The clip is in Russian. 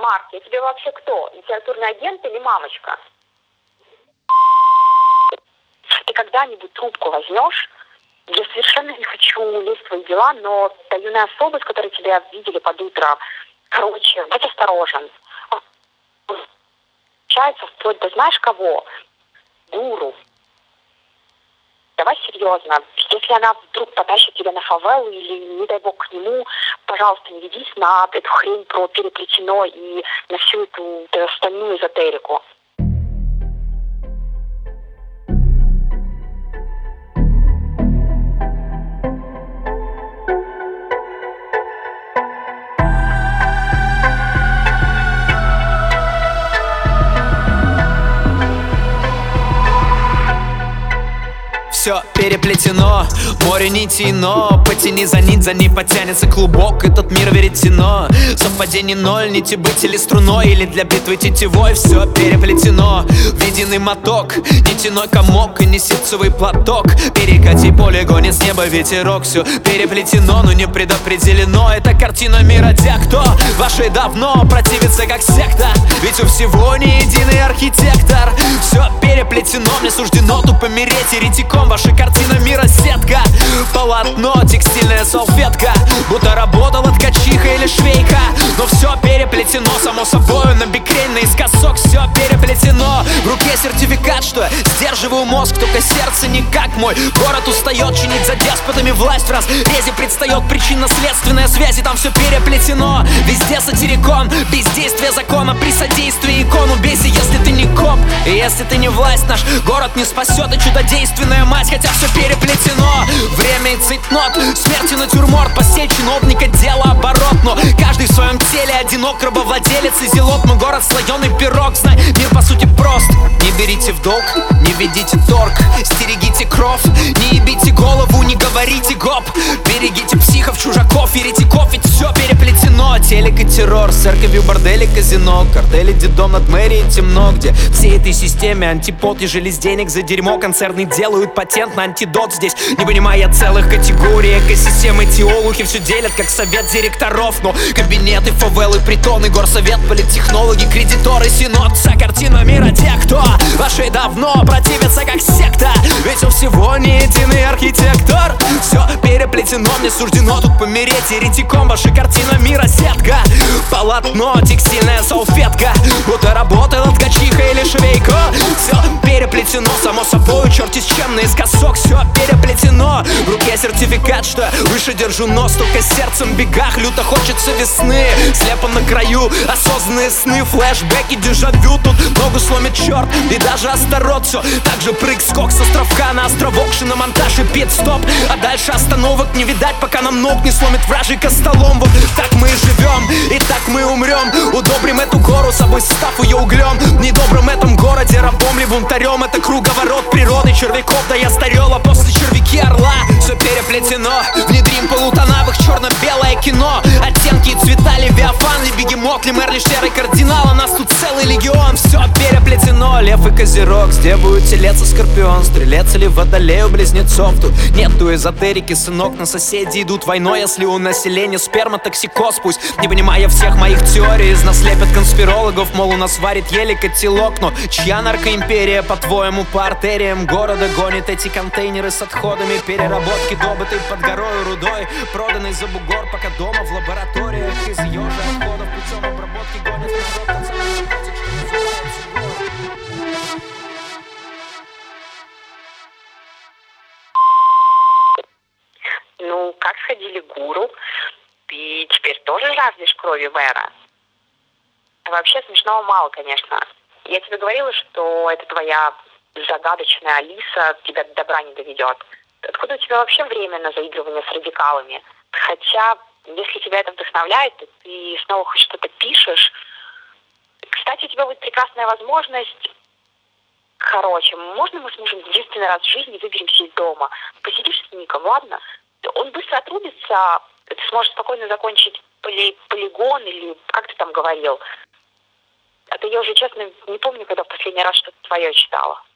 Марк, я тебе вообще кто? Литературный агент или мамочка? Ты когда-нибудь трубку возьмешь? Я совершенно не хочу лезть в твои дела, но та юная особа, с которой тебя видели под утро, короче, будь осторожен. Получается вплоть до знаешь кого? Гуру. Давай серьезно. Если она вдруг потащит тебя на фавелу или, не дай бог, к нему, пожалуйста, не ведись на эту хрень про переплетено и на всю эту остальную эзотерику. Все переплетено, море нитей, но потяни за ней потянется клубок. Этот мир веретено, совпадений ноль, нити быть или струной, или для битвы тетивой. Все переплетено, виденный моток, нитяной комок и не ситцевый платок. Перекати поле, гонит с неба ветерок. Все переплетено, но не предопределено. Это картина мира тех, кто вашей давно противится как секта. Ведь у всего не единый архитектор. Все переплетено, мне суждено тупо мереть еретиком. Ваша картина мира сетка, полотно, текстильная салфетка, будто работала ткачиха или швейка. Но все переплетено, само собой, на бикрень, наискосок. Все переплетено, в руке сертификат, что сдерживаю мозг, только сердце не как мой. Город устает чинить за деспотами власть, в разрезе предстает причинно-следственная связь. И там все переплетено, везде сатирикон, бездействие закона при содействии икону. Бейся, если ты не коп, и если ты не власть, наш город не спасет и чудодейственная мать. Хотя все переплетено, время и цейтнот, смерть и натюрморт, постель чиновника, дело оборот. Но каждый в своем теле одинок, рабовладелец и зелот. Мой город слоеный пирог, знай, мир по сути прост. Не берите в долг, не ведите торг, стерегите кровь, не ебите голову, не говорите гоп. Берегите психов, чужаков, еретиков, ведь все переплетено. Телек и террор, с церковью, бордели, казино, картели, дедом над мэрией темно. Где всей этой системе антипод, ежели с денег за дерьмо концерны делают патент на антидот. Здесь не понимая целых категорий экосистемы, теолухи все делят как совет директоров. Но кабинеты, фавелы, притоны, горсовет, политтехнологи, кредиторы, синод. Вся картина мира тех, кто вашей давно противится как секта. Ведь у всего не единый архитектор. Все переплетено, мне суждено тут помереть еретиком. Ваша картина мира сетка, полотно, текстильная салфетка, будто работала ткачиха или швейка. Все переплетено, само собой, черти с чем наискосок. Все переплетено, в руке сертификат, что выше держу нос, только сердцем в бегах. Люто хочется весны, слепо на краю осознанные сны, флешбеки, дежавю. Тут ногу сломит черт и даже Астарот. Все так же прыг-скок с островка на островок, шиномонтаж и пит-стоп. А дальше остановок не видать, пока нам ног не сломит вражий костолом. Вот так мы и живем, и так мы умрем. Удобрим эту гору, собой став ее углем. В недобром этом городе рабом ли бунтарем. Это круговорот природы червяков, да я старел, а после червяки орла. Все переплетено, внедрим полутонавых черно-белое кино. Оттенки и цвета, левиафан ли бегемот, ли мэр, ли серый кардинал. А нас тут целый легион, все переплетено. Лев и козерог, сдевают телец и скорпион, стрелец или водолей у близнецов. Тут нету эзотерики, сынок, на соседи идут войной. Если у населения сперматоксикоз, пусть не понимая всех моих теорий, из нас лепят конспирологов, мол, у нас варит еле котелок. Но чья наркоимперия, по-твоему, по артериям города гонит эти контейнеры с отходами переработки, добытой под горой рудой, проданной за бугор, пока дома в лабораториях из ежа отходов путем обработки гонит народ под самый наркотик, что называется гор. Ну, как сходили гуру? Ты теперь тоже жаждешь крови мэра? Вообще смешного мало, конечно. Я тебе говорила, что это твоя загадочная Алиса тебя до добра не доведет. Откуда у тебя вообще время на заигрывание с радикалами? Хотя, если тебя это вдохновляет, то ты снова хоть что-то пишешь. Кстати, у тебя будет прекрасная возможность. Короче, можно мы с мужем единственный раз в жизни выберемся из дома? Посидишь с Ником, ладно? Он быстро отрубится, ты сможешь спокойно закончить полигон или как ты там говорил. А то я уже, честно, не помню, когда в последний раз что-то твое читала.